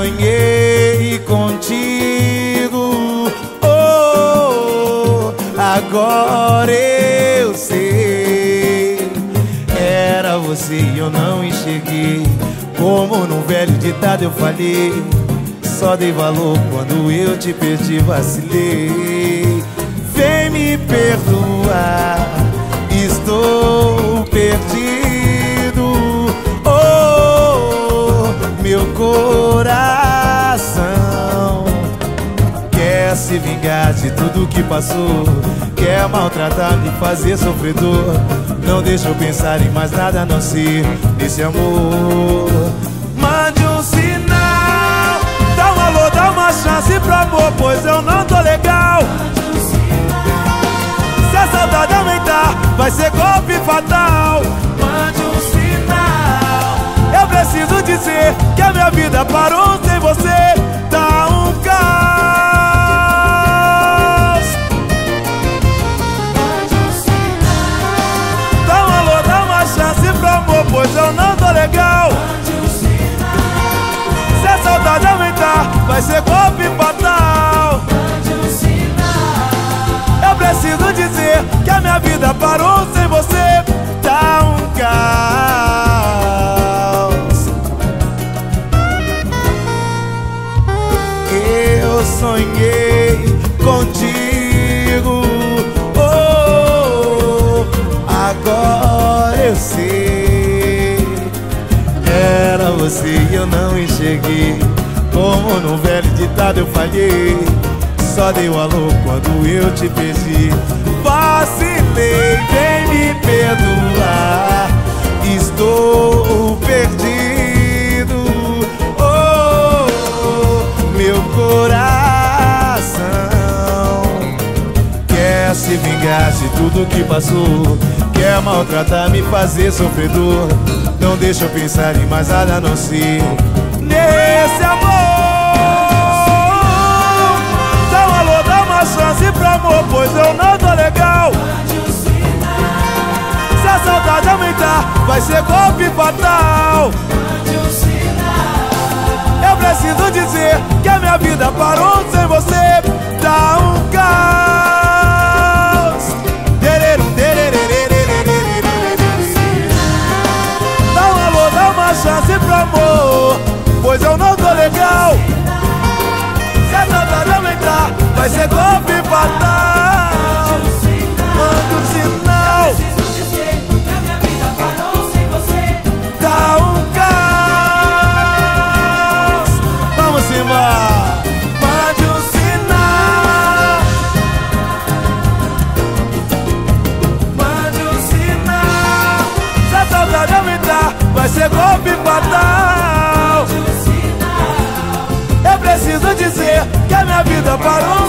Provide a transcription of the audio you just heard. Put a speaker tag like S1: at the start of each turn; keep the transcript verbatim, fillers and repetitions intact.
S1: sonhei contigo, oh, agora eu sei. Era você e eu não enxerguei. Como num velho ditado eu falhei, só dei valor quando eu te perdi, vacilei. Vem me perdoar, estou perdido, oh, meu coração quer se vingar de tudo que passou, quer maltratar, me fazer sofredor. Não deixa eu pensar em mais nada a não ser nesse amor. Mande um sinal, dá um alô, dá uma chance pro amor, pois eu não tô legal. Se a saudade aumentar, vai ser golpe fatal. Mande um sinal, eu preciso dizer que a minha vida parou sem você. Tá um caos. Mande um sinal, dá um alô, dá uma chance pro amor, pois eu não tô legal. Mande um sinal, se a saudade aumentar, vai ser golpe fatal. Mande um sinal, eu preciso dizer que a minha vida parou sem você. Tá um caos. Eu sonhei contigo, oh, agora eu sei. Era você e eu não enxerguei. Como num velho ditado eu falhei, só dei o alô quando eu te perdi, vacilei. Vem me perdoar, estou perdido, oh, meu coração quer se vingar de tudo que passou, quer maltratar, me fazer sofredor. Não deixa eu pensar em mais nada a não ser nesse amor. Dá um alô, dá uma chance pro amor, pois eu não tô legal. Se a saudade aumentar, vai ser golpe fatal. Eu preciso dizer que a minha vida parou sem você. Tá um caos. Dá um alô, dá uma chance pro amor, pois eu não tô legal. Se a saudade aumentar, vai ser golpe fatal. Manda um sinal, tá um caos. Vamos embora. Mande um sinal, mande um sinal. Se a saudade aumentar, vai ser golpe fatal. Eu preciso dizer que a minha vida parou